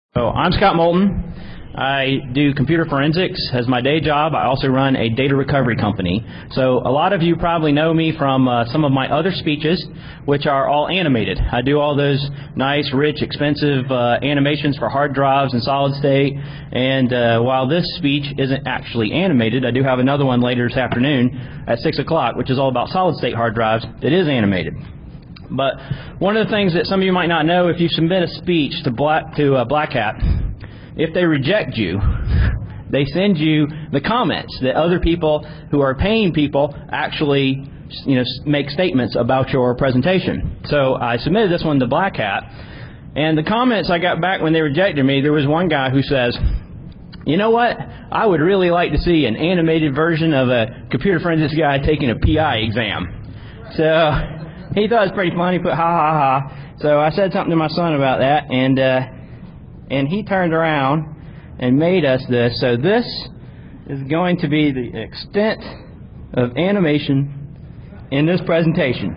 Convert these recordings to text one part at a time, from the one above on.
So I'm Scott Moulton. I do computer forensics as my day job. I also run a data recovery company. So a lot of you probably know me from some of my other speeches, which are all animated. I do all those nice, rich, expensive animations for hard drives and solid state. And while this speech isn't actually animated, I do have another one later this afternoon at 6 o'clock, which is all about solid state hard drives that is animated. But one of the things that some of you might not know, if you submit a speech to Black Hat, if they reject you, they send you the comments that other people who are paying people actually, make statements about your presentation. So I submitted this one to Black Hat, and the comments I got back when they rejected me, there was one guy who says, "You know what? I would really like to see an animated version of a computer forensics guy taking a PI exam." So he thought it was pretty funny, put ha ha ha. So I said something to my son about that, and he turned around and made us this. So this is going to be the extent of animation in this presentation.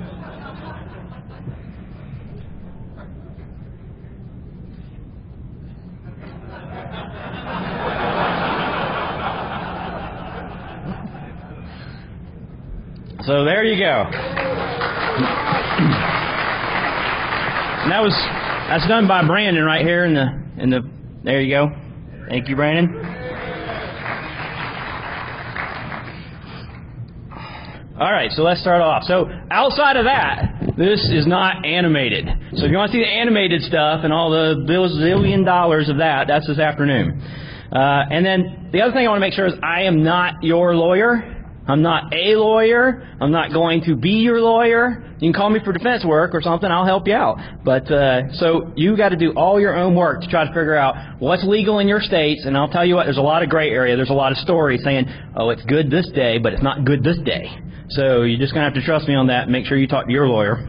So there you go. And that's done by Brandon right here in the there you go. Thank you, Brandon. All right, so let's start off. So outside of that, this is not animated. So if you want to see the animated stuff and all the zillion dollars of that, that's this afternoon. And then the other thing I want to make sure is I am not your lawyer. I'm not a lawyer. I'm not going to be your lawyer. You can call me for defense work or something. I'll help you out. But so you got to do all your own work to try to figure out what's legal in your states. And I'll tell you what, there's a lot of gray area. There's a lot of stories saying, oh, it's good this day, but it's not good this day. So you're just going to have to trust me on that and make sure you talk to your lawyer.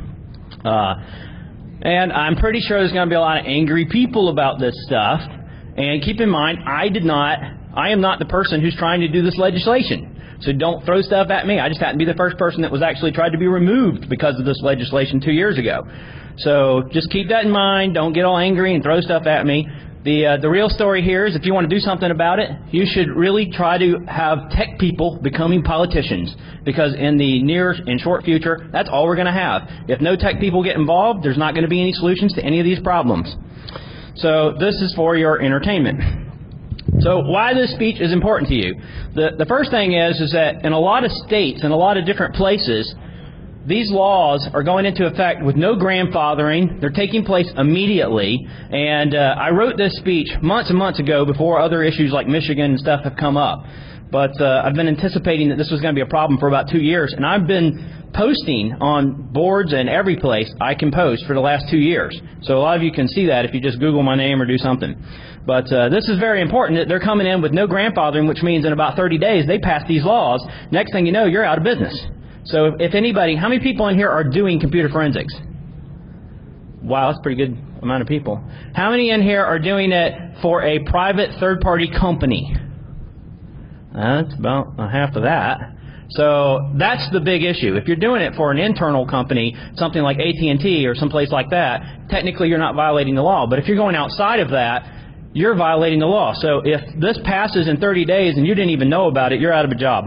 And I'm pretty sure there's going to be a lot of angry people about this stuff. And keep in mind, I am not the person who's trying to do this legislation. So don't throw stuff at me. I just happen to be the first person that was actually tried to be removed because of this legislation 2 years ago. So just keep that in mind. Don't get all angry and throw stuff at me. The real story here is if you want to do something about it, you should really try to have tech people becoming politicians. Because in the near and short future, that's all we're going to have. If no tech people get involved, there's not going to be any solutions to any of these problems. So this is for your entertainment. So why this speech is important to you. The first thing is that in a lot of states, in a lot of different places, these laws are going into effect with no grandfathering. They're taking place immediately. And I wrote this speech months and months ago before other issues like Michigan and stuff have come up. But I've been anticipating that this was going to be a problem for about 2 years. And I've been posting on boards and every place I can post for the last 2 years. So a lot of you can see that if you just Google my name or do something. But this is very important that they're coming in with no grandfathering, which means in about 30 days they pass these laws. Next thing you know, you're out of business. So if anybody, how many people in here are doing computer forensics? Wow, that's a pretty good amount of people. How many in here are doing it for a private third-party company? That's about half of that. So that's the big issue. If you're doing it for an internal company, something like AT&T or someplace like that, technically you're not violating the law. But if you're going outside of that, you're violating the law. So if this passes in 30 days and you didn't even know about it, you're out of a job.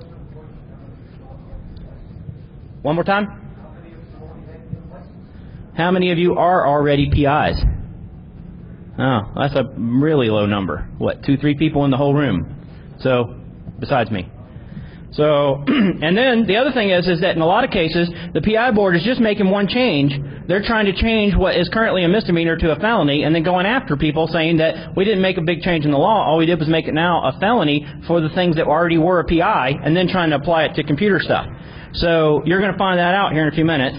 One more time. How many of you are already PIs? Oh, that's a really low number. What, 2, 3 people in the whole room? So, besides me. So, and then the other thing is that in a lot of cases, the PI board is just making one change. They're trying to change what is currently a misdemeanor to a felony and then going after people saying that we didn't make a big change in the law. All we did was make it now a felony for the things that already were a PI and then trying to apply it to computer stuff. So you're going to find that out here in a few minutes.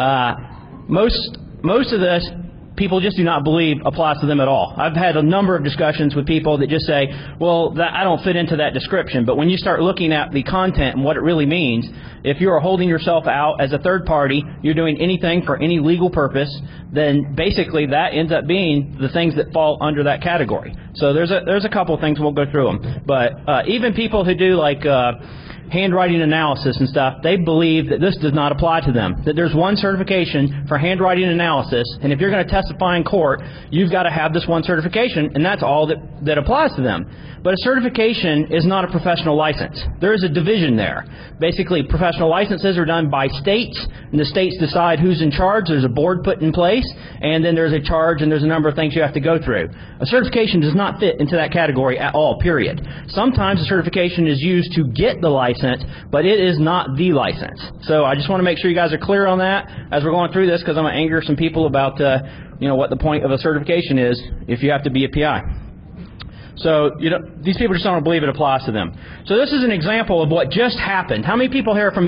Most of this, people just do not believe applies to them at all. I've had a number of discussions with people that just say, well, I don't fit into that description. But when you start looking at the content and what it really means, if you are holding yourself out as a third party, you're doing anything for any legal purpose, then basically that ends up being the things that fall under that category. So there's a couple of things, we'll go through them. But even people who do like handwriting analysis and stuff, they believe that this does not apply to them. That there's one certification for handwriting analysis, and if you're going to testify in court, you've got to have this one certification, and that's all that applies to them. But a certification is not a professional license. There is a division there. Basically, professional licenses are done by states, and the states decide who's in charge. There's a board put in place, and then there's a charge, and there's a number of things you have to go through. A certification does not fit into that category at all, period. Sometimes a certification is used to get the license, but it is not the license. So I just want to make sure you guys are clear on that as we're going through this, because I'm going to anger some people about what the point of a certification is if you have to be a PI. So these people just don't believe it applies to them. So this is an example of what just happened. How many people here are from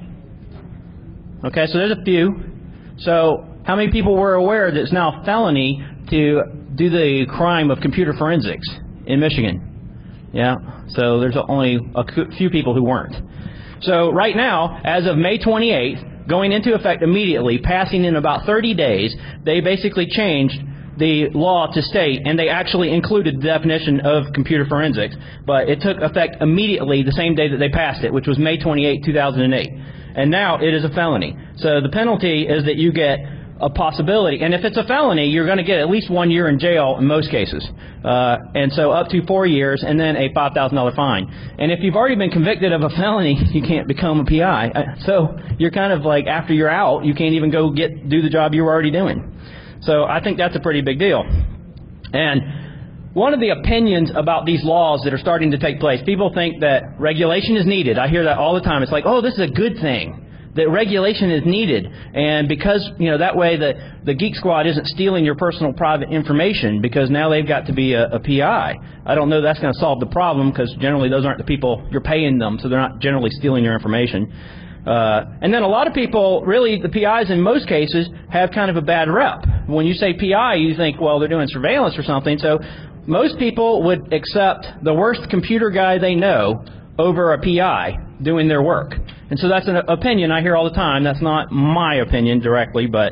Michigan? Okay, so there's a few. So how many people were aware that it's now a felony to do the crime of computer forensics in Michigan? Yeah, so there's only a few people who weren't. So right now, as of May 28th, going into effect immediately, passing in about 30 days, they basically changed the law to state, and they actually included the definition of computer forensics, but it took effect immediately the same day that they passed it, which was May 28, 2008. And now it is a felony. So the penalty is that you get a possibility, and if it's a felony, you're going to get at least 1 year in jail in most cases, and so up to 4 years, and then a $5,000 fine. And if you've already been convicted of a felony, you can't become a PI. So you're kind of like, after you're out, you can't even go do the job you were already doing. So I think that's a pretty big deal. And one of the opinions about these laws that are starting to take place, people think that regulation is needed. I hear that all the time. It's like, oh, this is a good thing, that regulation is needed. And because, that way the Geek Squad isn't stealing your personal private information, because now they've got to be a PI. I don't know that's going to solve the problem, because generally those aren't the people you're paying them, so they're not generally stealing your information. And then a lot of people, really, the PIs in most cases, have kind of a bad rep. When you say PI, you think, well, they're doing surveillance or something. So most people would accept the worst computer guy they know over a PI doing their work. And so that's an opinion I hear all the time. That's not my opinion directly, but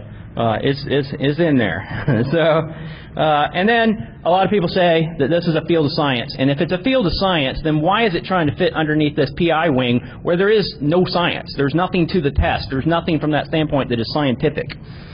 it's in there. And then a lot of people say that this is a field of science. And if it's a field of science, then why is it trying to fit underneath this PI wing where there is no science? There's nothing to the test. There's nothing from that standpoint that is scientific.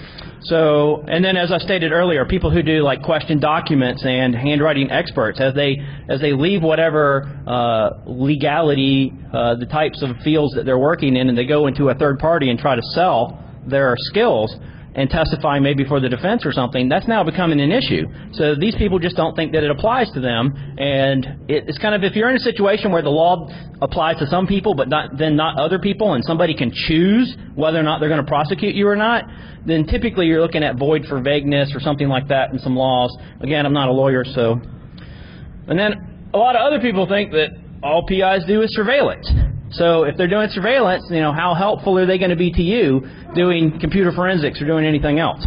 So, and then as I stated earlier, people who do like question documents and handwriting experts, as they leave whatever legality, the types of fields that they're working in, and they go into a third party and try to sell their skills and testify maybe for the defense or something, that's now becoming an issue. So these people just don't think that it applies to them, and it's kind of, if you're in a situation where the law applies to some people but not other people, and somebody can choose whether or not they're going to prosecute you or not, then typically you're looking at void for vagueness or something like that in some laws. Again, I'm not a lawyer, so. And then a lot of other people think that all PIs do is surveillance. So if they're doing surveillance, how helpful are they going to be to you doing computer forensics or doing anything else?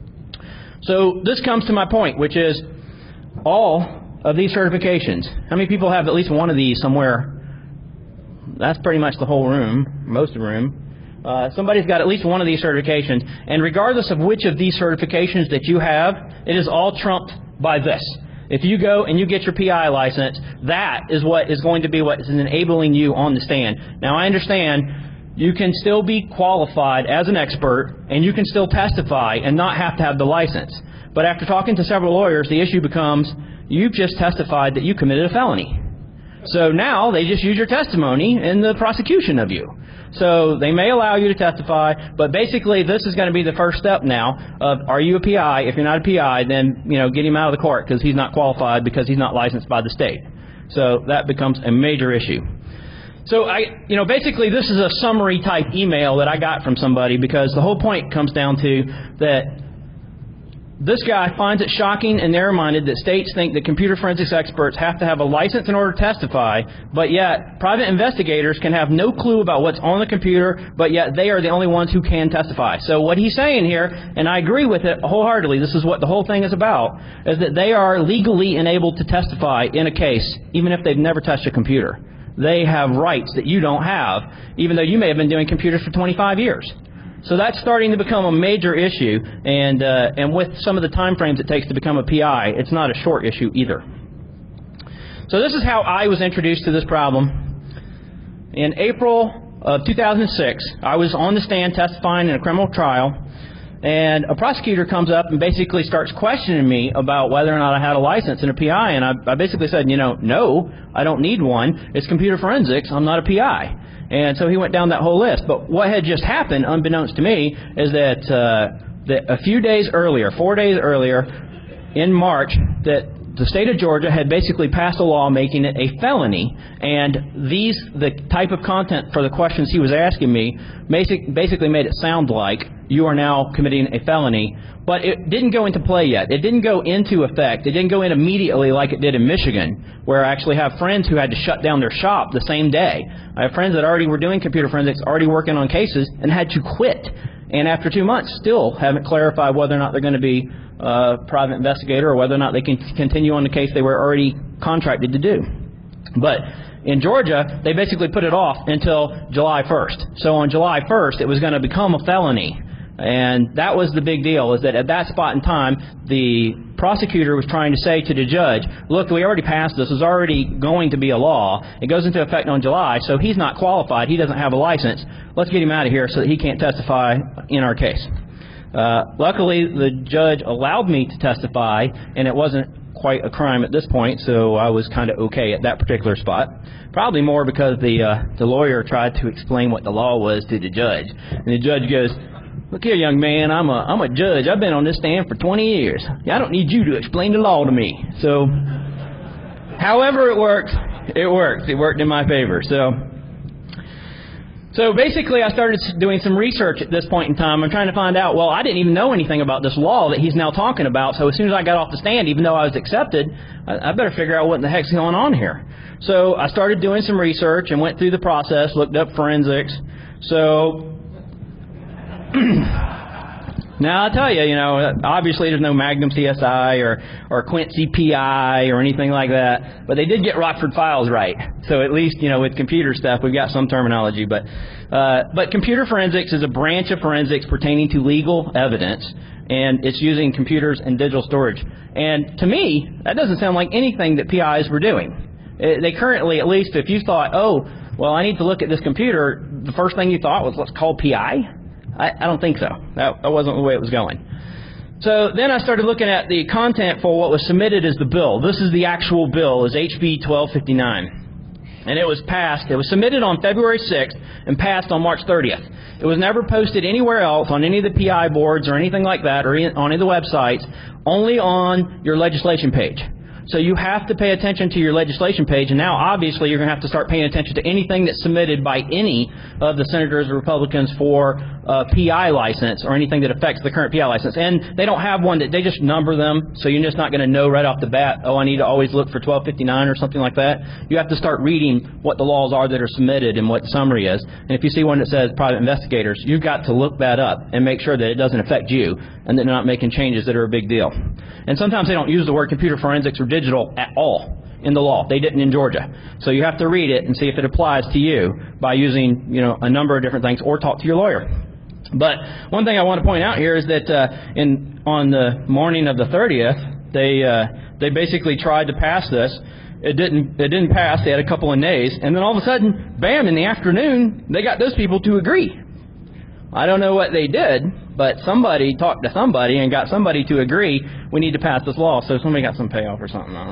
So this comes to my point, which is all of these certifications. How many people have at least one of these somewhere? That's pretty much the whole room, most of the room. Somebody's got at least one of these certifications. And regardless of which of these certifications that you have, it is all trumped by this. If you go and you get your PI license, that is what is going to be what is enabling you on the stand. Now, I understand you can still be qualified as an expert, and you can still testify and not have to have the license. But after talking to several lawyers, the issue becomes, you've just testified that you committed a felony. So now they just use your testimony in the prosecution of you. So they may allow you to testify, but basically this is going to be the first step now of, are you a PI? If you're not a PI, then get him out of the court, because he's not qualified, because he's not licensed by the state. So that becomes a major issue. So basically this is a summary type email that I got from somebody, because the whole point comes down to that this guy finds it shocking and narrow-minded that states think that computer forensics experts have to have a license in order to testify, but yet private investigators can have no clue about what's on the computer, but yet they are the only ones who can testify. So what he's saying here, and I agree with it wholeheartedly, this is what the whole thing is about, is that they are legally enabled to testify in a case, even if they've never touched a computer. They have rights that you don't have, even though you may have been doing computers for 25 years. So that's starting to become a major issue, and with some of the time frames it takes to become a PI, it's not a short issue either. So this is how I was introduced to this problem. in April of 2006, I was on the stand testifying in a criminal trial, and a prosecutor comes up and basically starts questioning me about whether or not I had a license and a PI, and I basically said, no, I don't need one. It's computer forensics. I'm not a PI. And so he went down that whole list. But what had just happened, unbeknownst to me, is that a few days earlier, 4 days earlier, in March, that the state of Georgia had basically passed a law making it a felony, and the type of content for the questions he was asking me basically made it sound like you are now committing a felony, but it didn't go into play yet. It didn't go into effect. It didn't go in immediately like it did in Michigan, where I actually have friends who had to shut down their shop the same day. I have friends that already were doing computer forensics, already working on cases, and had to quit. And after 2 months, still haven't clarified whether or not they're going to be a private investigator or whether or not they can continue on the case they were already contracted to do. But in Georgia, they basically put it off until July 1st. So on July 1st, it was going to become a felony. And that was the big deal, is that at that spot in time, the prosecutor was trying to say to the judge, look, we already passed this. It's already going to be a law. It goes into effect on July, so he's not qualified. He doesn't have a license. Let's get him out of here so that he can't testify in our case. Luckily, the judge allowed me to testify, and it wasn't quite a crime at this point, so I was kind of okay at that particular spot. Probably more because the lawyer tried to explain what the law was to the judge. And the judge goes, look here, young man, I'm a judge. I've been on this stand for 20 years. I don't need you to explain the law to me. So, however it worked, it worked. It worked in my favor. So basically, I started doing some research at this point in time. I'm trying to find out, well, I didn't even know anything about this law that he's now talking about. So as soon as I got off the stand, even though I was accepted, I better figure out what in the heck's going on here. So I started doing some research and went through the process, looked up forensics. So now I'll tell you, obviously there's no Magnum CSI or Quincy PI or anything like that, but they did get Rockford Files right. So at least, with computer stuff, we've got some terminology. But computer forensics is a branch of forensics pertaining to legal evidence, and it's using computers and digital storage. And to me, that doesn't sound like anything that PIs were doing. They currently, at least if you thought, oh, well, I need to look at this computer, the first thing you thought was, let's call PI? I don't think so. That wasn't the way it was going. So then I started looking at the content for what was submitted as the bill. This is the actual bill, is HB 1259. And it was passed. It was submitted on February 6th and passed on March 30th. It was never posted anywhere else on any of the PI boards or anything like that or on any of the websites, only on your legislation page. So you have to pay attention to your legislation page, and now obviously you're going to have to start paying attention to anything that's submitted by any of the senators or Republicans for a PI license or anything that affects the current PI license. And they don't have one that they just number them, so you're just not going to know right off the bat, oh, I need to always look for 1259 or something like that. You have to start reading what the laws are that are submitted and what the summary is. And if you see one that says private investigators, you've got to look that up and make sure that it doesn't affect you and that they're not making changes that are a big deal. And sometimes they don't use the word computer forensics or digital at all in the law. They didn't in Georgia. So you have to read it and see if it applies to you by using, a number of different things, or talk to your lawyer. But one thing I want to point out here is that on the morning of the 30th, they basically tried to pass this. It didn't pass. They had a couple of nays, and then all of a sudden, bam! In the afternoon, they got those people to agree. I don't know what they did, but somebody talked to somebody and got somebody to agree we need to pass this law. So somebody got some payoff or something. I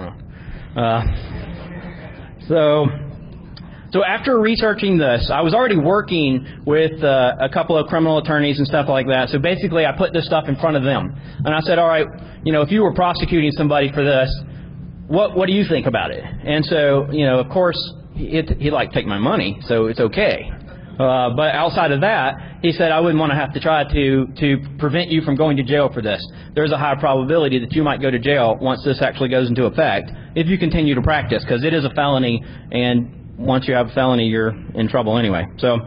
don't know. So after researching this, I was already working with a couple of criminal attorneys and stuff like that. So basically, I put this stuff in front of them, and I said, all right, if you were prosecuting somebody for this, what do you think about it? And so, of course, he'd like to take my money, so it's okay. But outside of that, he said, I wouldn't want to have to try to prevent you from going to jail for this. There's a high probability that you might go to jail once this actually goes into effect if you continue to practice, because it is a felony, and once you have a felony, you're in trouble anyway. So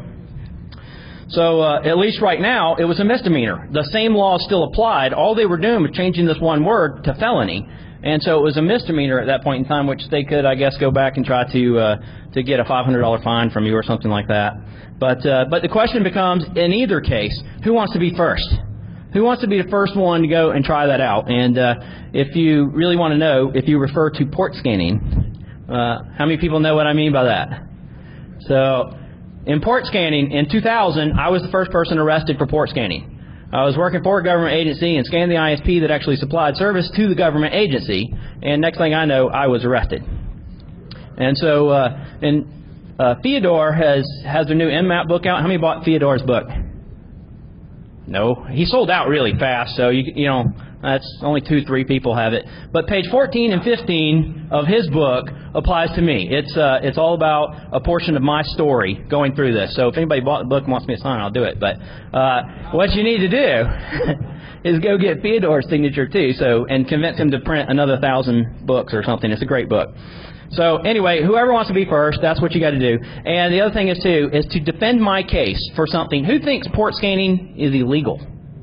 at least right now, it was a misdemeanor. The same law still applied. All they were doing was changing this one word to felony. And so it was a misdemeanor at that point in time, which they could, I guess, go back and try to get a $500 fine from you or something like that. But the question becomes, in either case, who wants to be first? Who wants to be the first one to go and try that out? And if you really want to know, if you refer to port scanning, how many people know what I mean by that? So in port scanning, in 2000, I was the first person arrested for port scanning. I was working for a government agency and scanned the ISP that actually supplied service to the government agency, and next thing I know, I was arrested. And so, Theodore has their new Nmap book out. How many bought Theodore's book? No. He sold out really fast, so you know, that's only 2-3 people have it. But page 14 and 15 of his book applies to me. It's all about a portion of my story going through this. So if anybody bought the book and wants me to sign, I'll do it. But what you need to do is go get Theodore's signature too, and convince him to print another 1,000 books or something. It's a great book. So anyway, whoever wants to be first, that's what you got to do. And the other thing is to defend my case for something. Who thinks port scanning is illegal?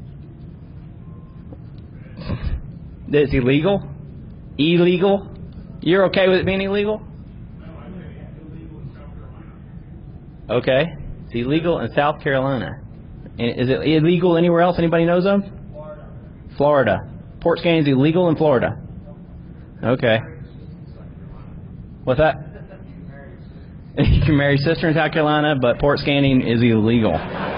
It's illegal? Illegal? You're okay with it being illegal? Okay. It's illegal in South Carolina. And is it illegal anywhere else anybody knows of? Florida. Port scanning is illegal in Florida. Okay. What's that? You can marry your sister in South Carolina, but port scanning is illegal.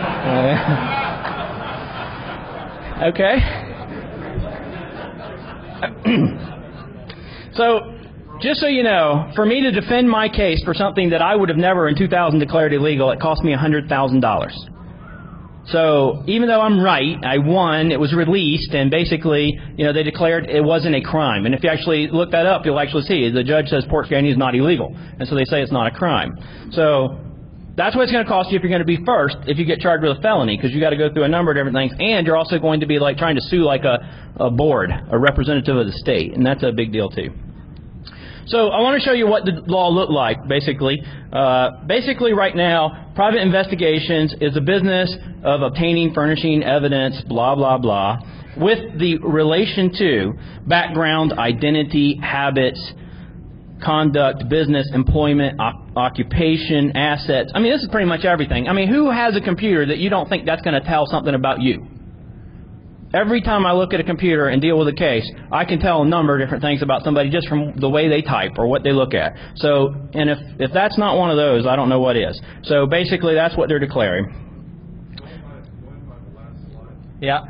Okay. So, just so you know, for me to defend my case for something that I would have never in 2000 declared illegal, it cost me $100,000. So, even though I'm right, I won, it was released, and basically, you know, they declared it wasn't a crime. And if you actually look that up, you'll actually see the judge says port scanning is not illegal. And so they say it's not a crime. So, that's what it's going to cost you if you're going to be first if you get charged with a felony, because you got to go through a number of different things, and you're also going to be like trying to sue like a board, a representative of the state, and that's a big deal too. So I want to show you what the law looked like, basically. Basically, right now, private investigations is a business of obtaining, furnishing evidence, blah, blah, blah, with the relation to background, identity, habits, conduct, business, employment, occupation, assets. I mean, this is pretty much everything. I mean, who has a computer that you don't think that's going to tell something about you? Every time I look at a computer and deal with a case, I can tell a number of different things about somebody just from the way they type or what they look at. So, and if that's not one of those, I don't know what is. So basically, that's what they're declaring. Yeah.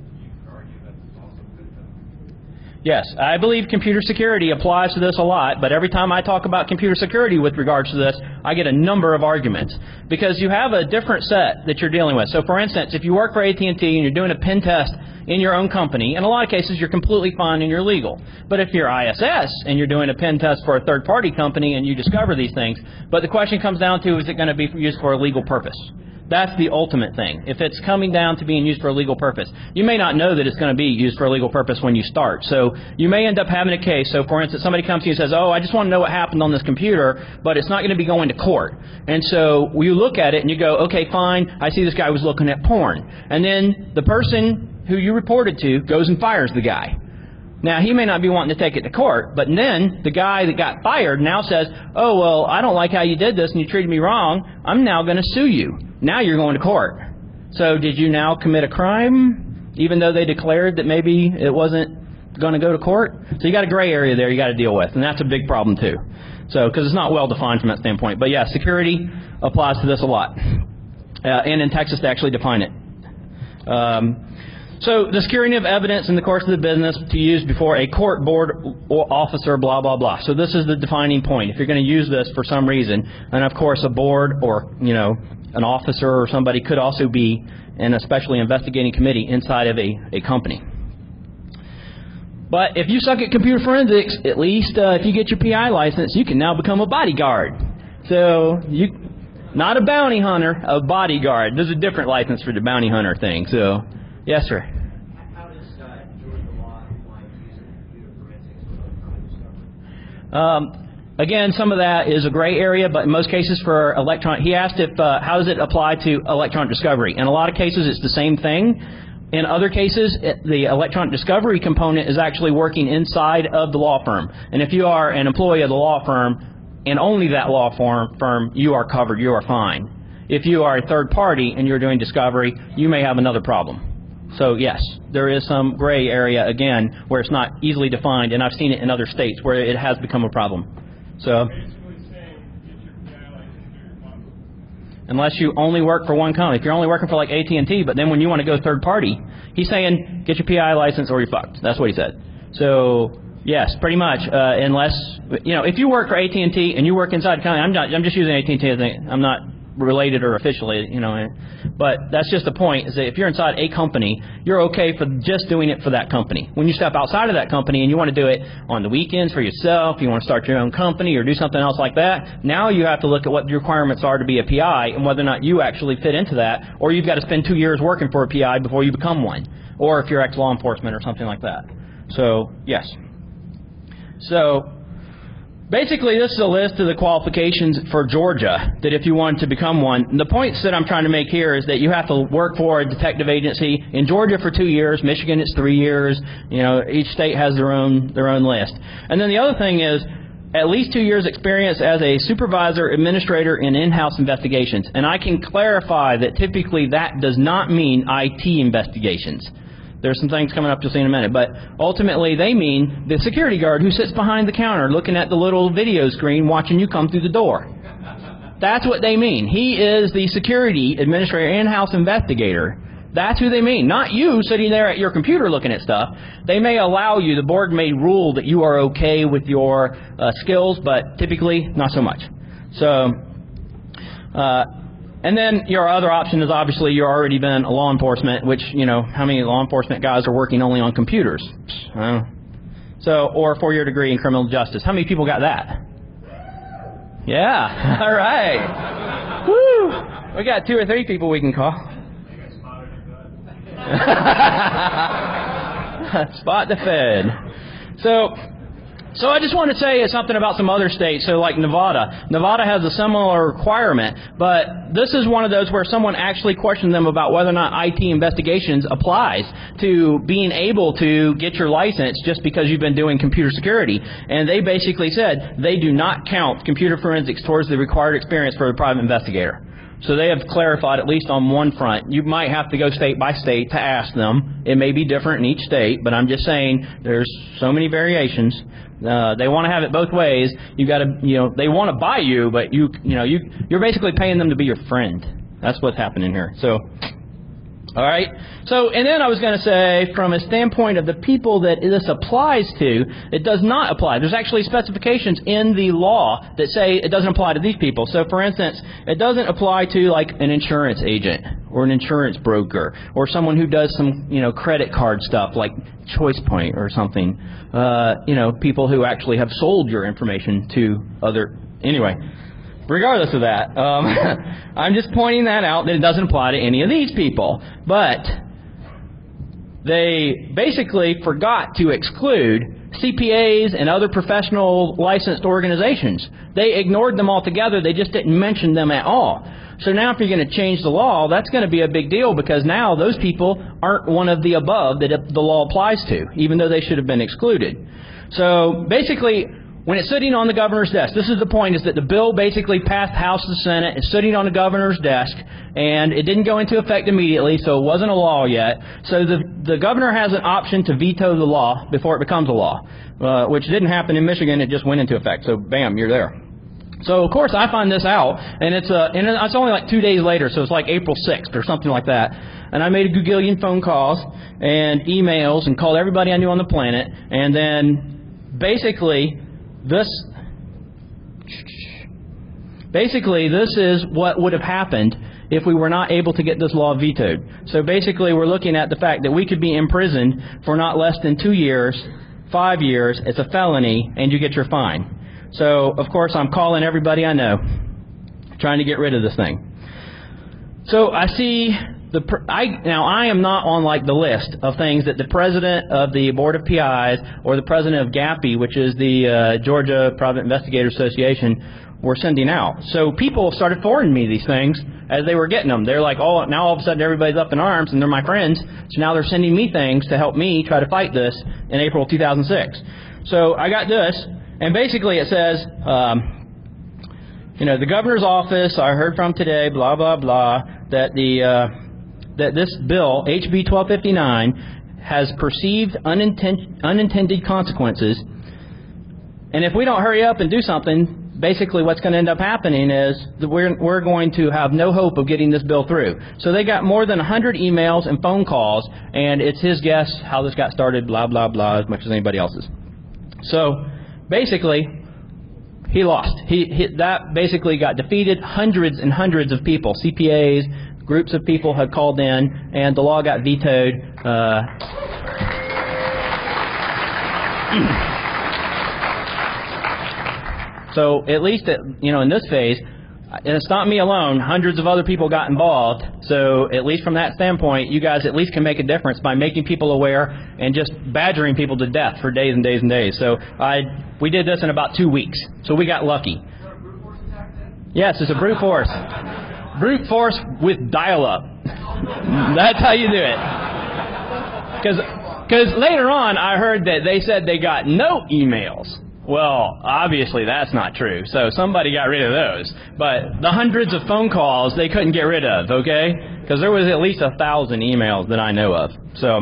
Yes, I believe computer security applies to this a lot, but every time I talk about computer security with regards to this, I get a number of arguments. Because you have a different set that you're dealing with. So for instance, if you work for AT&T and you're doing a pen test in your own company, in a lot of cases you're completely fine and you're legal. But if you're ISS and you're doing a pen test for a third-party company and you discover these things, but the question comes down to, is it going to be used for a legal purpose? That's the ultimate thing. If it's coming down to being used for a legal purpose, you may not know that it's going to be used for a legal purpose when you start. So you may end up having a case. So for instance, somebody comes to you and says, oh, I just want to know what happened on this computer, but it's not going to be going to court. And so you look at it and you go, okay, fine, I see this guy was looking at porn. And then the person who you reported to goes and fires the guy. Now, he may not be wanting to take it to court, but then the guy that got fired now says, oh, well, I don't like how you did this and you treated me wrong. I'm now going to sue you. Now you're going to court. So did you now commit a crime, even though they declared that maybe it wasn't going to go to court? So you got a gray area there you got to deal with, and that's a big problem too. So, because it's not well defined from that standpoint. But yeah, security applies to this a lot. And in Texas, they actually define it. So the securing of evidence in the course of the business to use before a court, board, or officer, blah, blah, blah. So this is the defining point. If you're going to use this for some reason, and of course a board or, you know, an officer or somebody could also be an especially investigating committee inside of a company. But if you suck at computer forensics, at least if you get your PI license, you can now become a bodyguard. So not a bounty hunter, a bodyguard. There's a different license for the bounty hunter thing. So, yes, sir. How does Georgia law apply to computer forensics with electronic discovery? Again, some of that is a gray area, but in most cases for he asked if how does it apply to electronic discovery. In a lot of cases, it's the same thing. In other cases, the electronic discovery component is actually working inside of the law firm. And if you are an employee of the law firm, and only that law firm, you are covered, you are fine. If you are a third party and you're doing discovery, you may have another problem. So yes, there is some gray area, again, where it's not easily defined, and I've seen it in other states where it has become a problem. So, unless you only work for one company. If you're only working for like AT&T, but then when you want to go third party, he's saying get your PI license or you're fucked. That's what he said. So yes, pretty much. Unless if you work for AT&T and you work inside the company, I'm just using AT&T as I'm not related or officially, but that's just the point, is that if you're inside a company, you're okay for just doing it for that company. When you step outside of that company and you want to do it on the weekends for yourself, you want to start your own company or do something else like that, now you have to look at what the requirements are to be a PI and whether or not you actually fit into that, or you've got to spend 2 years working for a PI before you become one, or if you're ex-law enforcement or something like that. So, yes. So, basically, this is a list of the qualifications for Georgia, that if you wanted to become one. And the points that I'm trying to make here is that you have to work for a detective agency. In Georgia for 2 years, Michigan it's 3 years. Each state has their own list. And then the other thing is at least 2 years experience as a supervisor, administrator in in-house investigations. And I can clarify that typically that does not mean IT investigations. There's some things coming up you'll see in a minute. But ultimately, they mean the security guard who sits behind the counter looking at the little video screen watching you come through the door. That's what they mean. He is the security administrator, in-house investigator. That's who they mean. Not you sitting there at your computer looking at stuff. They may allow you, the board may rule that you are okay with your skills, but typically not so much. So, and then your other option is obviously you've already been a law enforcement, which, how many law enforcement guys are working only on computers? So, or a 4-year degree in criminal justice. How many people got that? Yeah. All right. Woo. We got 2 or 3 people we can call. Spot the Fed. So I just want to say something about some other states. So like Nevada. Nevada has a similar requirement, but this is one of those where someone actually questioned them about whether or not IT investigations applies to being able to get your license just because you've been doing computer security. And they basically said they do not count computer forensics towards the required experience for a private investigator. So they have clarified, at least on one front. You might have to go state by state to ask them. It may be different in each state, but I'm just saying there's so many variations. They want to have it both ways. You got to, they want to buy you, but you're basically paying them to be your friend. That's what's happening here. So, all right. So, and then I was going to say, from a standpoint of the people that this applies to, it does not apply. There's actually specifications in the law that say it doesn't apply to these people. So, for instance, it doesn't apply to like an insurance agent or an insurance broker or someone who does some, credit card stuff like ChoicePoint or something. People who actually have sold your information to other. Anyway. Regardless of that, I'm just pointing that out, that it doesn't apply to any of these people. But they basically forgot to exclude CPAs and other professional licensed organizations. They ignored them altogether. They just didn't mention them at all. So now if you're going to change the law, that's going to be a big deal, because now those people aren't one of the above that the law applies to, even though they should have been excluded. So basically, when it's sitting on the governor's desk, this is the point, is that the bill basically passed House and Senate. It's sitting on the governor's desk, and it didn't go into effect immediately, so it wasn't a law yet. So the governor has an option to veto the law before it becomes a law, which didn't happen in Michigan. It just went into effect. So, bam, you're there. So, of course, I find this out, and it's only like 2 days later, so it's like April 6th or something like that. And I made a gagillion phone calls and emails and called everybody I knew on the planet, and then basically this is what would have happened if we were not able to get this law vetoed. So basically we're looking at the fact that we could be imprisoned for not less than 2 years, 5 years, it's a felony, and you get your fine. So, of course, I'm calling everybody I know, trying to get rid of this thing. So I see now I am not on like the list of things that the president of the Board of PIs or the president of GAPI, which is the Georgia Private Investigator Association, were sending out. So people started forwarding me these things as they were getting them. They're like, oh, now all of a sudden everybody's up in arms and they're my friends. So now they're sending me things to help me try to fight this in April 2006. So I got this, and basically it says, the governor's office, I heard from today, blah, blah, blah, that that this bill, HB 1259, has perceived unintended consequences. And if we don't hurry up and do something, basically what's going to end up happening is that we're going to have no hope of getting this bill through. So they got more than 100 emails and phone calls, and it's his guess how this got started, blah, blah, blah, as much as anybody else's. So basically, he lost. That basically got defeated. Hundreds and hundreds of people, CPAs, groups of people had called in, and the law got vetoed. So at least, in this phase, and it's not me alone, hundreds of other people got involved. So at least from that standpoint, you guys at least can make a difference by making people aware and just badgering people to death for days and days and days. So we did this in about 2 weeks. So we got lucky. Yes, it's a brute force. Brute force with dial-up. That's how you do it. Because later on, I heard that they said they got no emails. Well, obviously that's not true. So somebody got rid of those. But the hundreds of phone calls they couldn't get rid of, okay? Because there was at least 1,000 emails that I know of. So,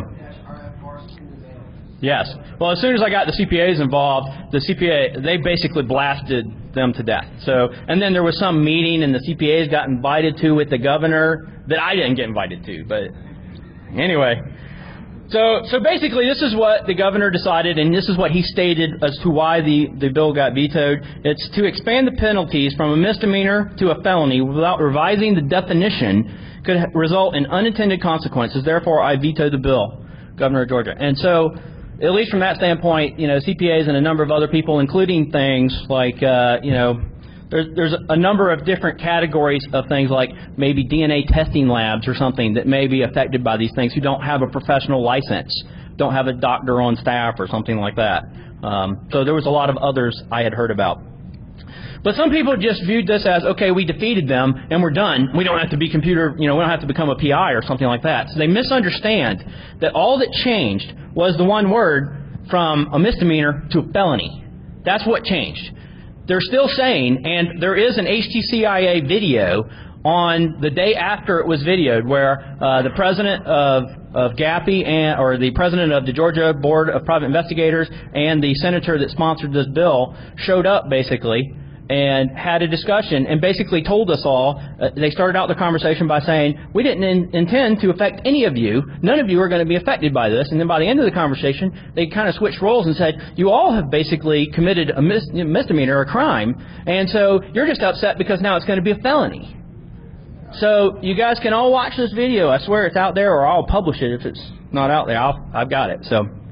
yes. Well, as soon as I got the CPAs involved, they basically blasted them to death. So, and then there was some meeting and the CPAs got invited to with the governor that I didn't get invited to. But anyway. So basically, this is what the governor decided, and this is what he stated as to why the bill got vetoed. It's to expand the penalties from a misdemeanor to a felony without revising the definition could result in unintended consequences. Therefore, I vetoed the bill, Governor of Georgia. And so, at least from that standpoint, CPAs and a number of other people, including things like, there's a number of different categories of things like maybe DNA testing labs or something that may be affected by these things who don't have a professional license, don't have a doctor on staff or something like that. So there was a lot of others I had heard about. But some people just viewed this as, okay, we defeated them and we're done. We don't have to be we don't have to become a PI or something like that. So they misunderstand that all that changed was the one word from a misdemeanor to a felony. That's what changed. They're still saying, and there is an HTCIA video on the day after it was videoed where the president of GAPI or the president of the Georgia Board of Private Investigators and the senator that sponsored this bill showed up basically and had a discussion and basically told us all, they started out the conversation by saying, we didn't intend to affect any of you. None of you are going to be affected by this. And then by the end of the conversation, they kind of switched roles and said, you all have basically committed a misdemeanor, a crime, and so you're just upset because now it's going to be a felony. So you guys can all watch this video. I swear it's out there, or I'll publish it if it's not out there. I've got it.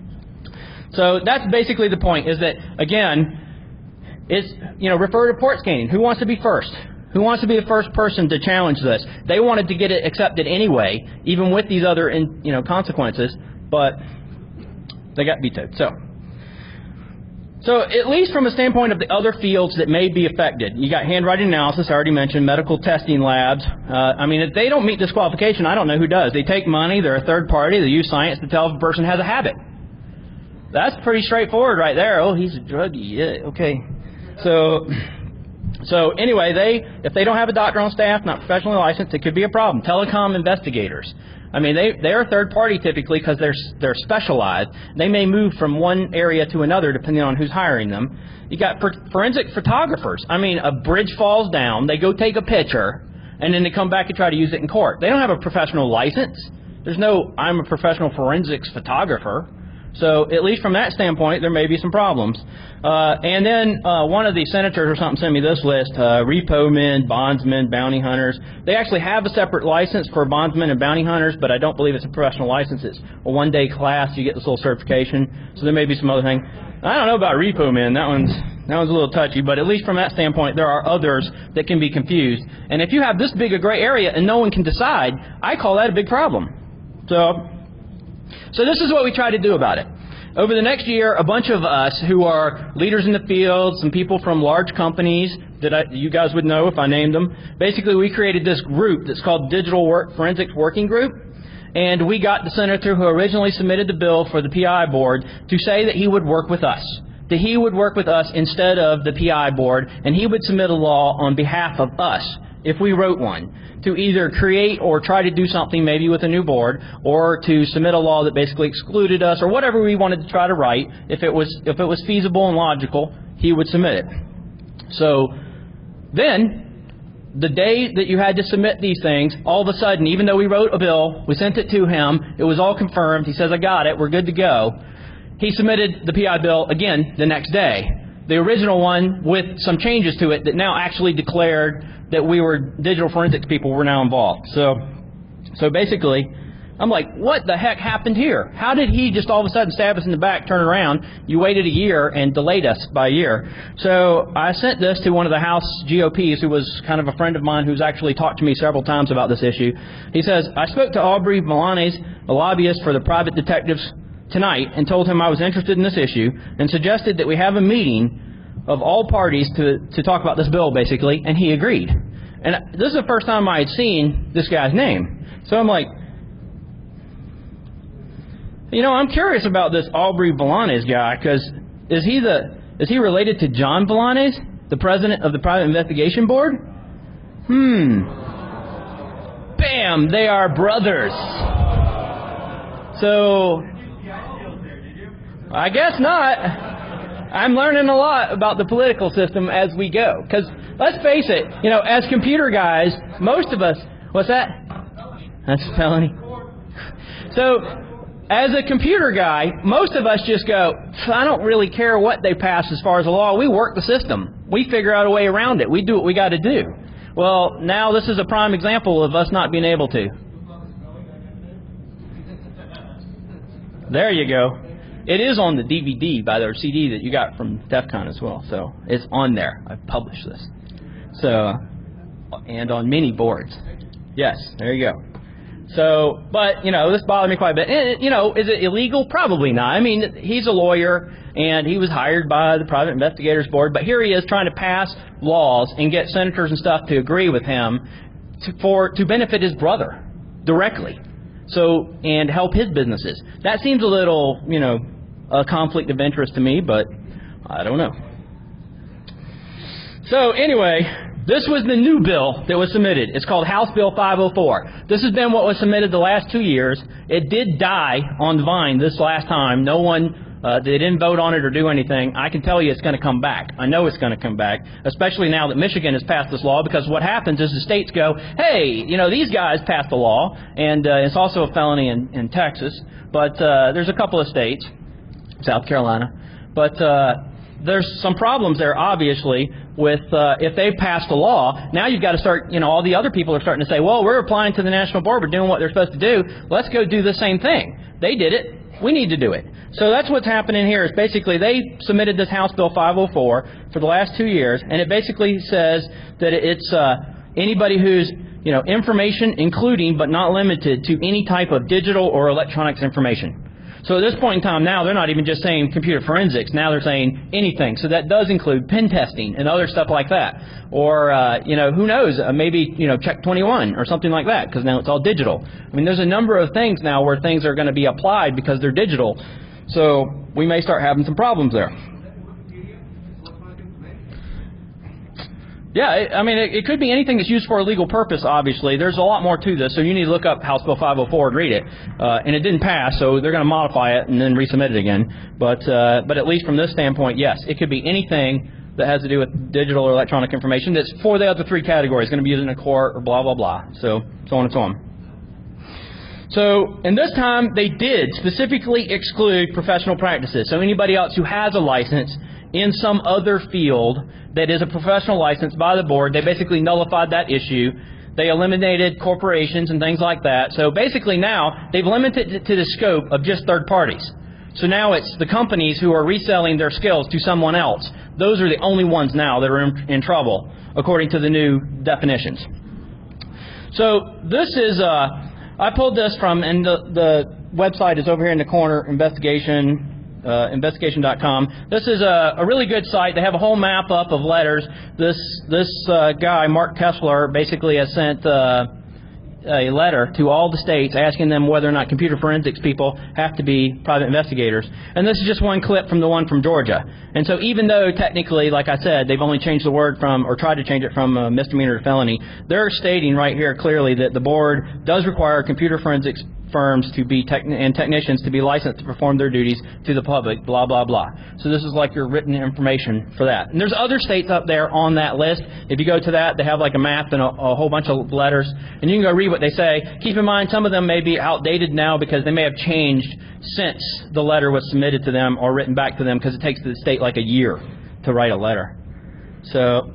So that's basically the point, is that, again, it's, refer to port scanning. Who wants to be first? Who wants to be the first person to challenge this? They wanted to get it accepted anyway, even with these other, consequences, but they got vetoed. So at least from a standpoint of the other fields that may be affected, you got handwriting analysis, I already mentioned, medical testing labs. If they don't meet this qualification, I don't know who does. They take money, they're a third party, they use science to tell if a person has a habit. That's pretty straightforward right there. Oh, he's a druggie. Yeah, okay. So anyway, if they don't have a doctor on staff, not professionally licensed, it could be a problem. Telecom investigators. They're a third party typically because they're specialized. They may move from one area to another depending on who's hiring them. You got forensic photographers. A bridge falls down, they go take a picture, and then they come back and try to use it in court. They don't have a professional license. There's no, I'm a professional forensics photographer. So at least from that standpoint, there may be some problems. And then one of the senators or something sent me this list, repo men, bondsmen, bounty hunters. They actually have a separate license for bondsmen and bounty hunters, but I don't believe it's a professional license. It's a one-day class. You get this little certification. So there may be some other thing. I don't know about repo men. That one's a little touchy, but at least from that standpoint, there are others that can be confused. And if you have this big a gray area and no one can decide, I call that a big problem. So this is what we try to do about it. Over the next year, a bunch of us who are leaders in the field, some people from large companies that you guys would know if I named them, basically we created this group that's called Digital Forensics Working Group. And we got the senator who originally submitted the bill for the PI board to say that he would work with us. That he would work with us instead of the PI board, and he would submit a law on behalf of us, if we wrote one, to either create or try to do something maybe with a new board, or to submit a law that basically excluded us, or whatever we wanted to try to write. If it was feasible and logical, he would submit it. So then, the day that you had to submit these things, all of a sudden, even though we wrote a bill, we sent it to him, it was all confirmed, he says, I got it, we're good to go. He submitted the PI bill again the next day. The original one with some changes to it that now actually declared that we were digital forensics people were now involved. So basically, I'm like, what the heck happened here? How did he just all of a sudden stab us in the back, turn around? You waited a year and delayed us by a year. So I sent this to one of the House GOPs who was kind of a friend of mine who's actually talked to me several times about this issue. He says, I spoke to Aubrey Milanes, a lobbyist for the private detectives, tonight and told him I was interested in this issue and suggested that we have a meeting of all parties to talk about this bill, basically, and he agreed. And this is the first time I had seen this guy's name. So I'm like, you know, I'm curious about this Aubrey Milanes guy, because is he related to John Milanes, the president of the Private Investigation Board? Bam! They are brothers. So, I guess not. I'm learning a lot about the political system as we go. Because, let's face it, you know, as computer guys, most of us... What's that? That's a felony. So, as a computer guy, most of us just go, I don't really care what they pass as far as the law. We work the system. We figure out a way around it. We do what we got to do. Well, now this is a prime example of us not being able to. There you go. It is on the DVD by their CD that you got from DEF CON as well. So it's on there. I've published this. So, and on many boards. Yes, there you go. So, but, you know, this bothered me quite a bit. And, you know, is it illegal? Probably not. I mean, he's a lawyer, and he was hired by the Private Investigators Board, but here he is trying to pass laws and get senators and stuff to agree with him to benefit his brother directly. So, and help his businesses. That seems a little, you know, a conflict of interest to me, but I don't know. So, anyway, this was the new bill that was submitted. It's called House Bill 504. This has been what was submitted the last 2 years. It did die on the vine this last time. No one, they didn't vote on it or do anything. I can tell you it's going to come back. I know it's going to come back, especially now that Michigan has passed this law, because what happens is the states go, hey, you know, these guys passed the law, and it's also a felony in Texas, but there's a couple of states, South Carolina, but there's some problems there, obviously, with if they passed a law. Now you've got to start, you know, all the other people are starting to say, well, we're applying to the National Board, we're doing what they're supposed to do, let's go do the same thing. They did it, we need to do it. So that's what's happening here is basically they submitted this House Bill 504 for the last 2 years, and it basically says that it's anybody who's, you know, information including but not limited to any type of digital or electronics information. So at this point in time now, they're not even just saying computer forensics. Now they're saying anything. So that does include pen testing and other stuff like that. Or, you know, who knows, maybe, you know, Check 21 or something like that, because now it's all digital. I mean, there's a number of things now where things are going to be applied because they're digital. So we may start having some problems there. Yeah, I mean, it could be anything that's used for a legal purpose, obviously. There's a lot more to this, so you need to look up House Bill 504 and read it. And it didn't pass, so they're going to modify it and then resubmit it again. But at least from this standpoint, yes, it could be anything that has to do with digital or electronic information that's for the other three categories, going to be used in a court or blah, blah, blah. So on and so on. So, and this time, they did specifically exclude professional practices. So anybody else who has a license in some other field that is a professional license by the board, they basically nullified that issue. They eliminated corporations and things like that. So basically now, they've limited it to the scope of just third parties. So now it's the companies who are reselling their skills to someone else. Those are the only ones now that are in trouble, according to the new definitions. So this is, I pulled this from, and the website is over here in the corner, investigation.com. This is a really good site. They have a whole map up of letters. This guy, Mark Kessler, basically has sent a letter to all the states asking them whether or not computer forensics people have to be private investigators. And this is just one clip from the one from Georgia. And so even though technically, like I said, they've only changed the word from, or tried to change it from misdemeanor to felony, they're stating right here clearly that the board does require computer forensics firms to be and technicians to be licensed to perform their duties to the public, blah, blah, blah. So this is like your written information for that. And there's other states up there on that list. If you go to that, they have like a map and a whole bunch of letters. And you can go read what they say. Keep in mind, some of them may be outdated now because they may have changed since the letter was submitted to them or written back to them, because it takes the state like a year to write a letter. So...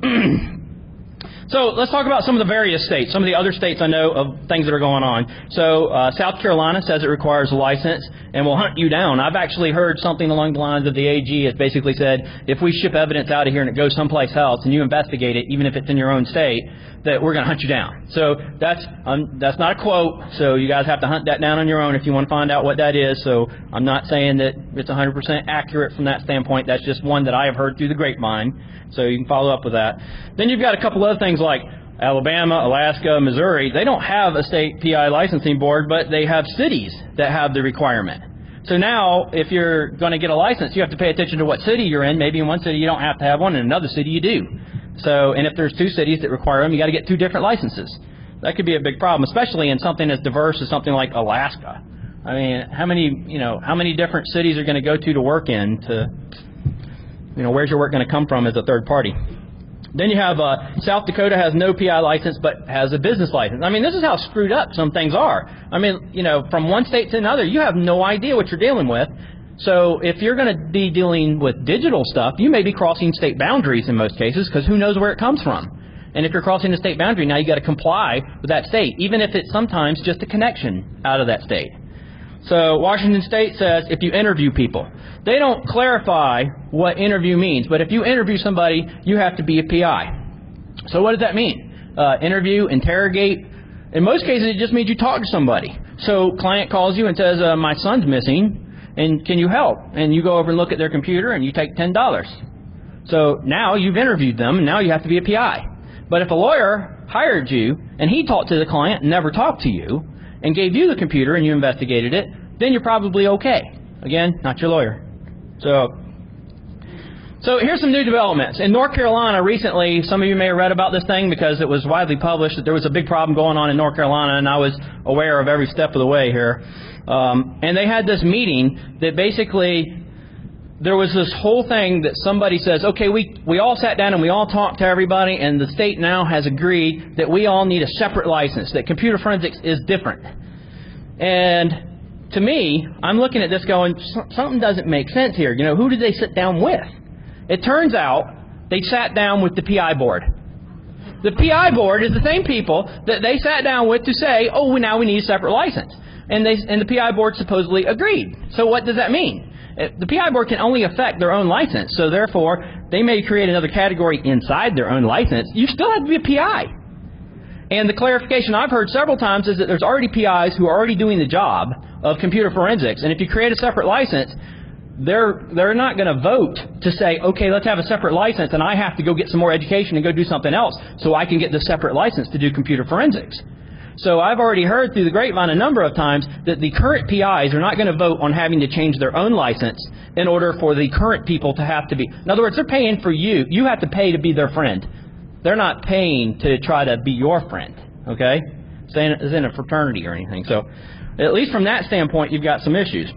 So let's talk about some of the various states, some of the other states I know of things that are going on. So South Carolina says it requires a license and will hunt you down. I've actually heard something along the lines of the AG has basically said, if we ship evidence out of here and it goes someplace else and you investigate it, even if it's in your own state, that we're going to hunt you down. So that's not a quote, so you guys have to hunt that down on your own if you want to find out what that is. So I'm not saying that it's 100% accurate from that standpoint. That's just one that I have heard through the grapevine. So you can follow up with that. Then you've got a couple other things like Alabama, Alaska, Missouri. They don't have a state PI licensing board, but they have cities that have the requirement. So now, if you're going to get a license, you have to pay attention to what city you're in. Maybe in one city you don't have to have one, in another city you do. So, and if there's two cities that require them, you got to get two different licenses. That could be a big problem, especially in something as diverse as something like Alaska. I mean, how many different cities are going to go to work in to... where's your work going to come from as a third party? Then you have South Dakota has no PI license but has a business license. I mean, this is how screwed up some things are. I mean, from one state to another, you have no idea what you're dealing with. So if you're going to be dealing with digital stuff, you may be crossing state boundaries in most cases, because who knows where it comes from. And if you're crossing the state boundary, now you got to comply with that state, even if it's sometimes just a connection out of that state. So Washington State says if you interview people, they don't clarify what interview means, but if you interview somebody, you have to be a PI. So what does that mean? Interview, interrogate. In most cases, it just means you talk to somebody. So client calls you and says, my son's missing, and can you help? And you go over and look at their computer, and you take $10. So now you've interviewed them, and now you have to be a PI. But if a lawyer hired you, and he talked to the client and never talked to you, and gave you the computer and you investigated it, then you're probably okay. Again, not your lawyer. So here's some new developments. In North Carolina recently, some of you may have read about this thing because it was widely published that there was a big problem going on in North Carolina, and I was aware of every step of the way here. And they had this meeting that basically there was this whole thing that somebody says, okay, we all sat down and we all talked to everybody, and the state now has agreed that we all need a separate license, that computer forensics is different. And to me, I'm looking at this going, something doesn't make sense here. Who did they sit down with? It turns out they sat down with the PI board. The PI board is the same people that they sat down with to say, oh, now we need a separate license. And the PI board supposedly agreed. So what does that mean? The PI board can only affect their own license. So therefore, they may create another category inside their own license. You still have to be a PI. And the clarification I've heard several times is that there's already PIs who are already doing the job of computer forensics. And if you create a separate license, they're not going to vote to say, okay, let's have a separate license, and I have to go get some more education and go do something else so I can get the separate license to do computer forensics. So I've already heard through the grapevine a number of times that the current PIs are not going to vote on having to change their own license in order for the current people to have to be. In other words, they're paying for you. You have to pay to be their friend. They're not paying to try to be your friend, okay? It's in a fraternity or anything. So at least from that standpoint, you've got some issues.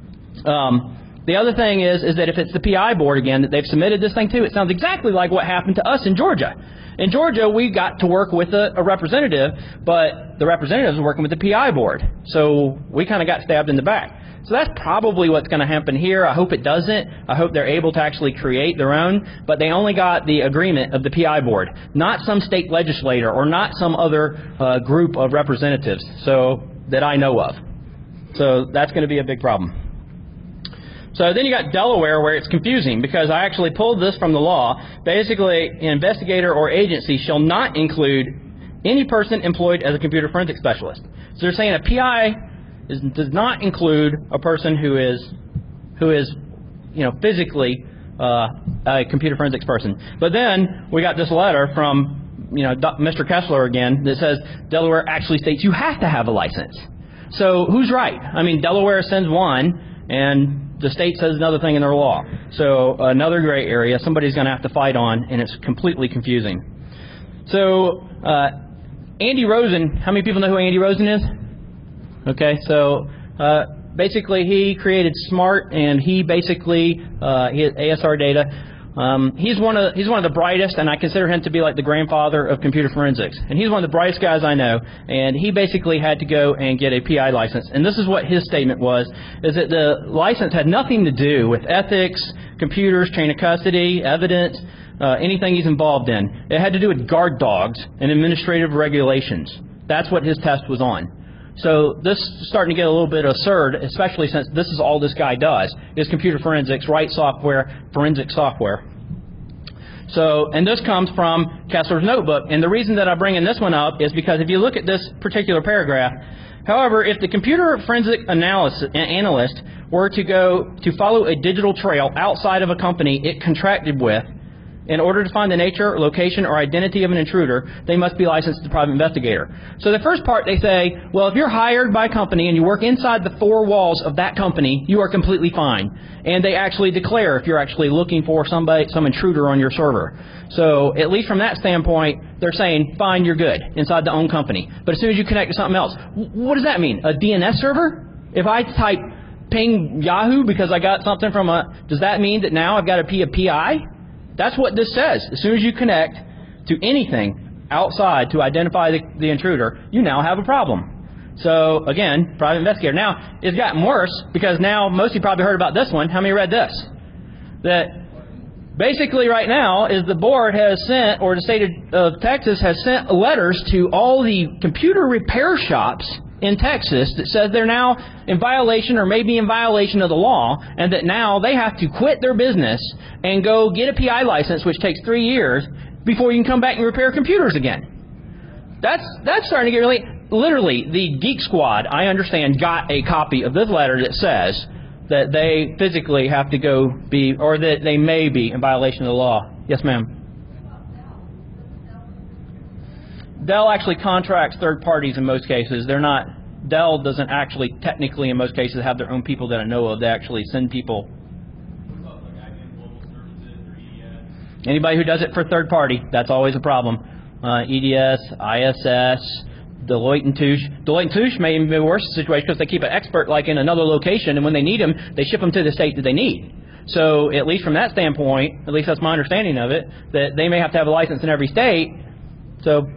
The other thing is that if it's the PI board, again, that they've submitted this thing to, it sounds exactly like what happened to us in Georgia. In Georgia, we got to work with a representative, but the representative was working with the PI board. So we kind of got stabbed in the back. So that's probably what's going to happen here. I hope it doesn't. I hope they're able to actually create their own, but they only got the agreement of the PI board, not some state legislator or not some other group of representatives that I know of. So that's going to be a big problem. So then you got Delaware, where it's confusing, because I actually pulled this from the law. Basically, an investigator or agency shall not include any person employed as a computer forensic specialist. So they're saying a PI does not include a person who is physically a computer forensics person. But then we got this letter from Mr. Kessler again that says Delaware actually states you have to have a license. So who's right? I mean, Delaware sends one, and the state says another thing in their law. So another gray area somebody's going to have to fight on, and it's completely confusing. So Andy Rosen, how many people know who Andy Rosen is? Okay, so basically he created SMART, and he basically he has ASR data. He's one of the brightest, and I consider him to be like the grandfather of computer forensics. And he's one of the brightest guys I know. And he basically had to go and get a PI license. And this is what his statement was: is that the license had nothing to do with ethics, computers, chain of custody, evidence, anything he's involved in. It had to do with guard dogs and administrative regulations. That's what his test was on. So this is starting to get a little bit absurd, especially since this is all this guy does, is computer forensics, write software, forensic software. So, and this comes from Kessler's notebook. And the reason that I bring in this one up is because if you look at this particular paragraph, however, if the computer forensic analyst were to go to follow a digital trail outside of a company it contracted with, in order to find the nature, location, or identity of an intruder, they must be licensed as a private investigator. So the first part, they say, well, if you're hired by a company and you work inside the four walls of that company, you are completely fine. And they actually declare if you're actually looking for some intruder on your server. So at least from that standpoint, they're saying, fine, you're good inside the own company. But as soon as you connect to something else, what does that mean? A DNS server? If I type ping Yahoo because I got something from does that mean that now I've got to be a PI? That's what this says. As soon as you connect to anything outside to identify the intruder, you now have a problem. So, again, private investigator. Now, it's gotten worse because now most of you probably heard about this one. How many read this? That basically right now is the board has sent, or the state of Texas has sent letters to all the computer repair shops in Texas that says they're now in violation or maybe in violation of the law, and that now they have to quit their business and go get a PI license, which takes 3 years, before you can come back and repair computers again. That's starting to get really... Literally, the Geek Squad, I understand, got a copy of this letter that says that they physically have to go be, or that they may be in violation of the law. Yes, ma'am. Dell actually contracts third parties in most cases. They're not... Dell doesn't actually technically in most cases have their own people that I know of. They actually send people. Anybody who does it for third party, that's always a problem. EDS, ISS, Deloitte & Touche. Deloitte & Touche may even be a worse situation because they keep an expert like in another location, and when they need them, they ship them to the state that they need. So at least from that standpoint, at least that's my understanding of it, that they may have to have a license in every state. So...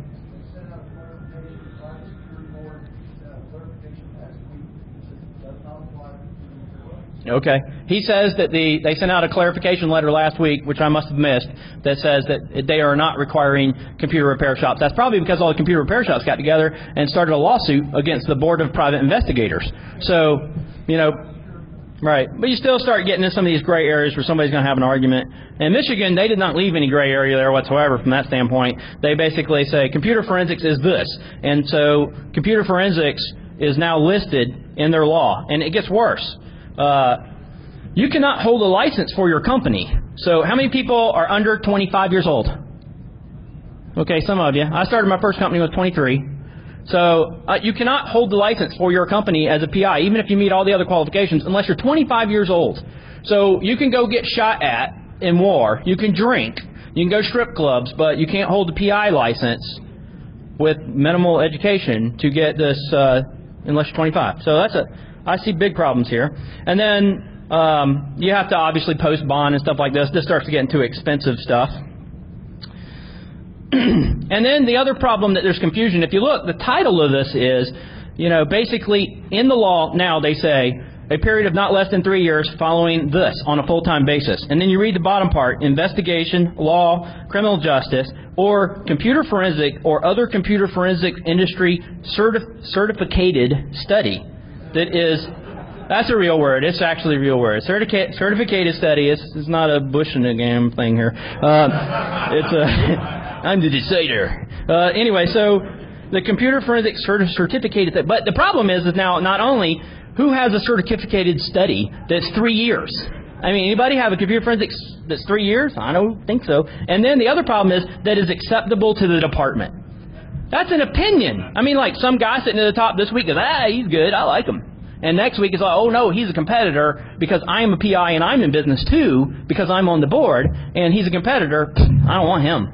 Okay. He says that they sent out a clarification letter last week, which I must have missed, that says that they are not requiring computer repair shops. That's probably because all the computer repair shops got together and started a lawsuit against the Board of Private Investigators. So, you know, right. But you still start getting into some of these gray areas where somebody's going to have an argument. In Michigan, they did not leave any gray area there whatsoever from that standpoint. They basically say computer forensics is this. And so computer forensics is now listed in their law. And it gets worse. You cannot hold a license for your company. So how many people are under 25 years old? Okay, some of you. I started my first company when I was 23. So you cannot hold the license for your company as a PI, even if you meet all the other qualifications, unless you're 25 years old. So you can go get shot at in war. You can drink. You can go strip clubs, but you can't hold a PI license with minimal education to get this unless you're 25. So I see big problems here. And then you have to obviously post bond and stuff like this. This starts to get into expensive stuff. And then the other problem that there's confusion. If you look, the title of this is, you know, basically in the law now they say a period of not less than 3 years following this on a full-time basis. And then you read the bottom part, investigation, law, criminal justice, or computer forensic or other computer forensic industry certificated study. That's a real word. It's actually a real word. Certificated study. It's not a Bush and a game thing here. I'm the decider. Anyway, so the computer forensic certificated. But the problem is now not only who has a certificated study that's 3 years. I mean, anybody have a computer forensics that's 3 years? I don't think so. And then the other problem is that is acceptable to the department. That's an opinion. I mean, like some guy sitting at the top this week goes, he's good, I like him. And next week is like, oh no, he's a competitor because I am a PI and I'm in business too because I'm on the board and he's a competitor. I don't want him.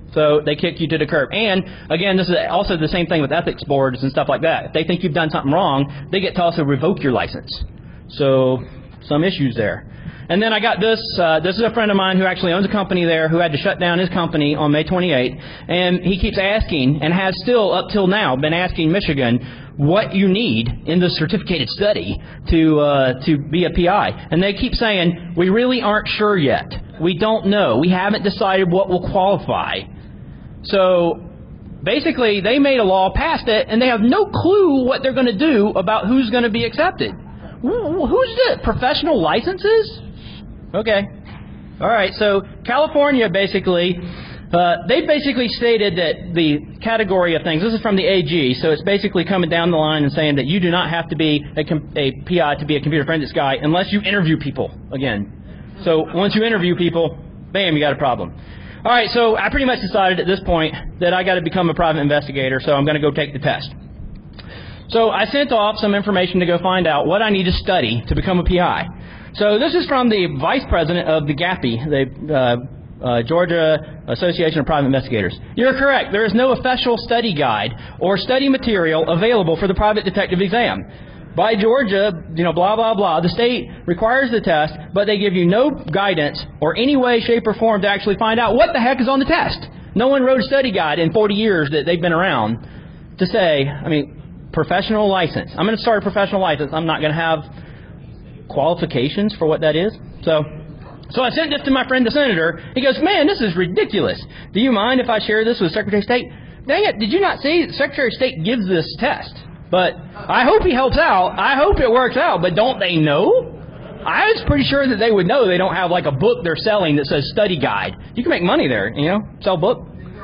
So they kick you to the curb. And, again, this is also the same thing with ethics boards and stuff like that. If they think you've done something wrong, they get to also revoke your license. So some issues there. And then I got this. This is a friend of mine who actually owns a company there who had to shut down his company on May 28th. And he keeps asking, and has still up till now been asking Michigan, what you need in the certificated study to be a PI. And they keep saying, we really aren't sure yet. We don't know. We haven't decided what will qualify. So basically, they made a law, passed it, and they have no clue what they're going to do about who's going to be accepted. Who's the professional licenses? Okay. All right. So California basically, they basically stated that the category of things, this is from the AG, so it's basically coming down the line and saying that you do not have to be a PI to be a computer forensics guy unless you interview people again. So once you interview people, bam, you got a problem. All right, so I pretty much decided at this point that I got to become a private investigator, so I'm going to go take the test. So I sent off some information to go find out what I need to study to become a PI. So this is from the vice president of the GAPI, the Georgia Association of Private Investigators. You're correct. There is no official study guide or study material available for the private detective exam. By Georgia, blah, blah, blah, the state requires the test, but they give you no guidance or any way, shape, or form to actually find out what the heck is on the test. No one wrote a study guide in 40 years that they've been around to say, professional license. I'm going to start a professional license. I'm not going to have qualifications for what that is. So I sent this to my friend, the senator. He goes, man, this is ridiculous. Do you mind if I share this with Secretary of State? Dang it, did you not see the Secretary of State gives this test? But I hope he helps out. I hope it works out. But don't they know? I was pretty sure that they would know. They don't have like a book they're selling that says study guide. You can make money there, sell book.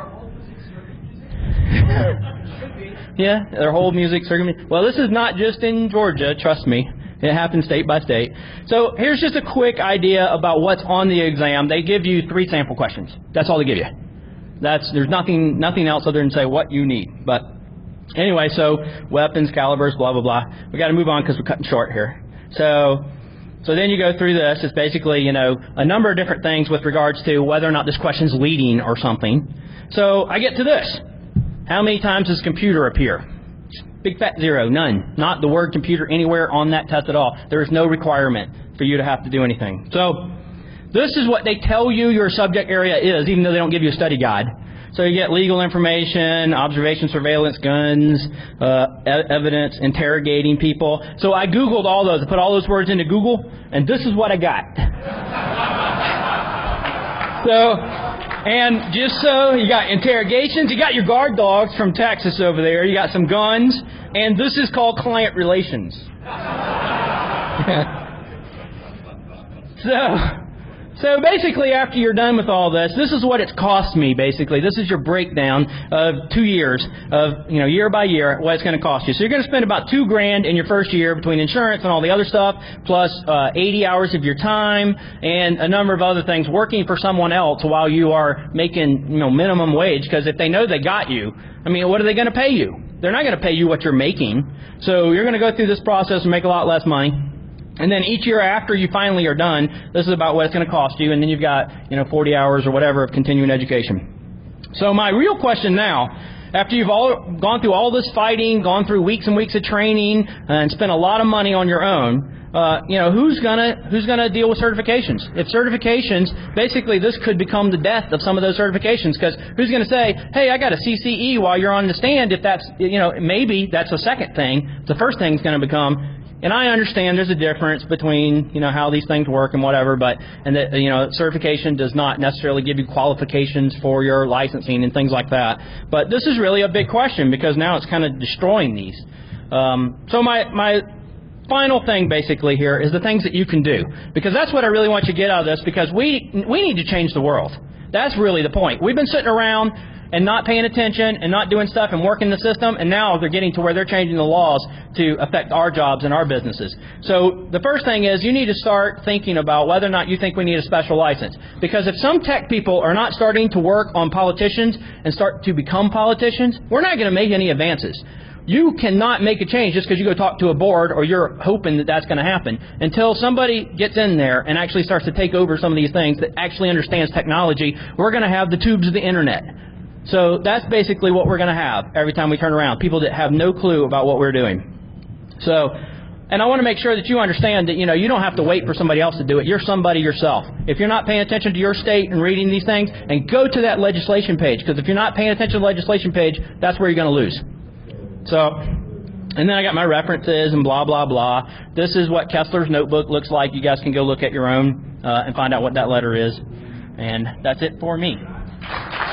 Yeah, their whole music circuit. Well, this is not just in Georgia, trust me. It happens state by state. So here's just a quick idea about what's on the exam. They give you 3 sample questions. That's all they give you. There's nothing else other than say what you need. But anyway, so weapons, calibers, blah, blah, blah. We got to move on because we're cutting short here. So then you go through this. It's basically, a number of different things with regards to whether or not this question's leading or something. So I get to this. How many times does computer appear? Big fat 0, none. Not the word computer anywhere on that test at all. There is no requirement for you to have to do anything. So this is what they tell you your subject area is, even though they don't give you a study guide. So you get legal information, observation, surveillance, guns, evidence, interrogating people. So I Googled all those. I put all those words into Google, and this is what I got. And just so, you got interrogations, you got your guard dogs from Texas over there, you got some guns, and this is called client relations. So basically, after you're done with all this, this is what it's cost me, basically. This is your breakdown of 2 years of, year by year, what it's going to cost you. So you're going to spend about $2,000 in your first year between insurance and all the other stuff, plus 80 hours of your time and a number of other things working for someone else while you are making, minimum wage. Because if they know they got you, what are they going to pay you? They're not going to pay you what you're making. So you're going to go through this process and make a lot less money. And then each year after you finally are done, this is about what it's going to cost you. And then you've got, 40 hours or whatever of continuing education. So my real question now, after you've all gone through all this fighting, gone through weeks and weeks of training, and spent a lot of money on your own, who's gonna deal with certifications? If certifications, basically this could become the death of some of those certifications, because who's going to say, hey, I got a CCE while you're on the stand? If that's, maybe that's the second thing. The first thing's going to become. And I understand there's a difference between, how these things work and whatever, and that, certification does not necessarily give you qualifications for your licensing and things like that. But this is really a big question because now it's kind of destroying these. So my final thing basically here is the things that you can do, because that's what I really want you to get out of this, because we need to change the world. That's really the point. We've been sitting around and not paying attention and not doing stuff and working the system, and now they're getting to where they're changing the laws to affect our jobs and our businesses. So the first thing is you need to start thinking about whether or not you think we need a special license. Because if some tech people are not starting to work on politicians and start to become politicians, we're not going to make any advances. You cannot make a change just because you go talk to a board or you're hoping that that's going to happen. Until somebody gets in there and actually starts to take over some of these things that actually understands technology, we're going to have the tubes of the internet. So that's basically what we're going to have every time we turn around. People that have no clue about what we're doing. So, and I want to make sure that you understand that, you don't have to wait for somebody else to do it. You're somebody yourself. If you're not paying attention to your state and reading these things, and go to that legislation page, because if you're not paying attention to the legislation page, that's where you're going to lose. So, and then I got my references and blah, blah, blah. This is what Kessler's notebook looks like. You guys can go look at your own and find out what that letter is. And that's it for me.